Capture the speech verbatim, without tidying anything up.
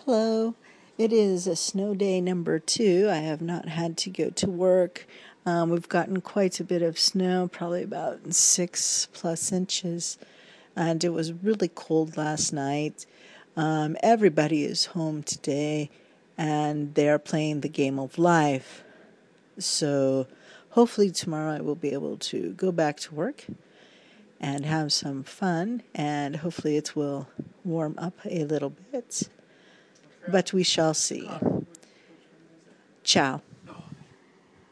Hello. It is a snow day number two. I have not had to go to work. Um, we've gotten quite a bit of snow, probably about six plus inches, and it was really cold last night. Um, everybody is home today, and they are playing the game of life. So hopefully tomorrow I will be able to go back to work and have some fun, and hopefully it will warm up a little bit. But we shall see. Ciao.